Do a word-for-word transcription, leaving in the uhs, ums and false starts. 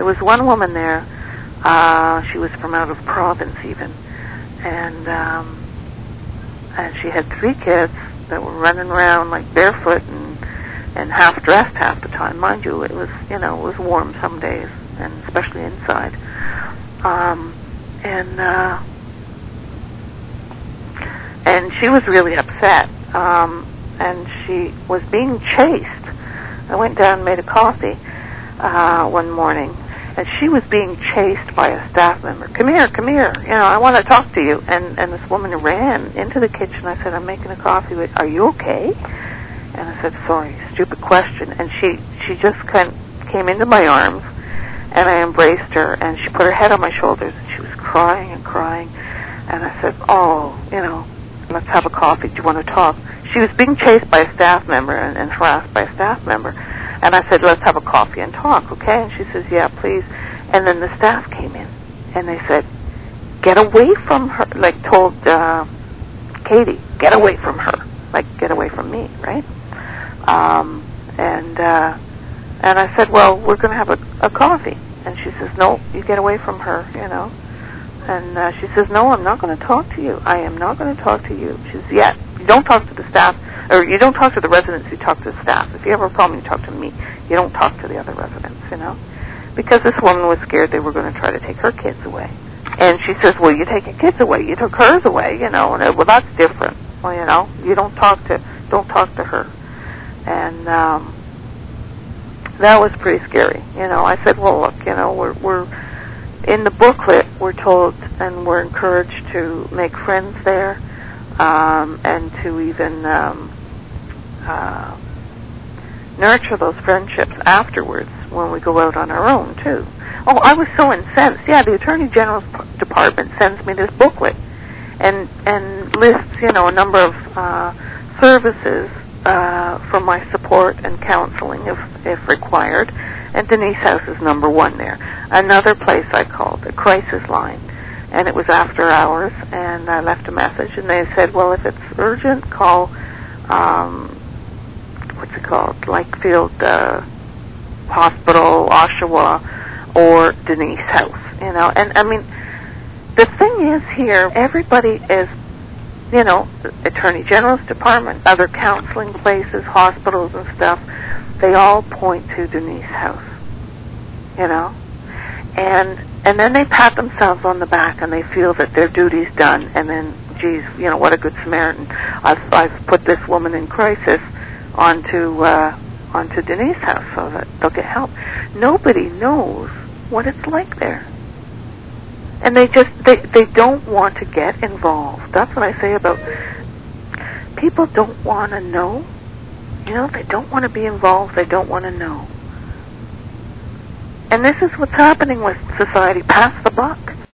There was one woman there. Uh, she was from out of province even, and um, and she had three kids that were running around like barefoot and and half dressed half the time. Mind you, it was you know it was warm some days, and especially inside. Um, and uh, and she was really upset, um, and she was being chased. I went down and made a coffee uh, one morning. And she was being chased by a staff member. Come here, come here. You know, I want to talk to you. And and this woman ran into the kitchen. I said, I'm making a coffee. Are you okay? And I said, sorry, stupid question. And she, she just kind of came into my arms, and I embraced her, and she put her head on my shoulders, and she was crying and crying. And I said, oh, you know, let's have a coffee. Do you want to talk? She was being chased by a staff member and, and harassed by a staff member. And I said, let's have a coffee and talk, okay? And she says, yeah, please. And then the staff came in, and they said, get away from her, like told uh, Katie, get away from her, like get away from me, right? Um, and uh, and I said, well, we're going to have a, a coffee. And she says, no, you get away from her, you know. And uh, she says, no, I'm not going to talk to you. I am not going to talk to you. She says, yeah, you don't talk to the staff, or you don't talk to the residents, you talk to the staff. If you have a problem, you talk to me. You don't talk to the other residents, you know. Because this woman was scared they were going to try to take her kids away. And she says, well, you take your kids away. You took hers away, you know. And, uh, well, that's different. Well, you know, you don't talk to, don't talk to her. And um, that was pretty scary, you know. I said, well, look, you know, we're, we're, in the booklet, we're told and we're encouraged to make friends there, um, and to even um, uh, nurture those friendships afterwards when we go out on our own, too. Oh, I was so incensed. Yeah, the Attorney General's Department sends me this booklet and and lists, you know, a number of uh, services uh, for my support and counseling if, if required. And Denise House is number one there. Another place I called, a crisis line, and it was after hours, and I left a message, and they said, well, if it's urgent, call, um, what's it called, Lakefield uh, Hospital, Oshawa, or Denise House, you know. And, I mean, the thing is here, everybody is, you know, Attorney General's Department, other counseling places, hospitals and stuff, they all point to Denise House, you know, and and then they pat themselves on the back and they feel that their duty's done, and then, geez, you know, what a good Samaritan. I've I've put this woman in crisis onto uh, onto Denise House so that they'll get help. Nobody knows what it's like there, and they just they they don't want to get involved. That's what I say about people don't want to know. You know, they don't want to be involved. They don't want to know. And this is what's happening with society. Pass the buck.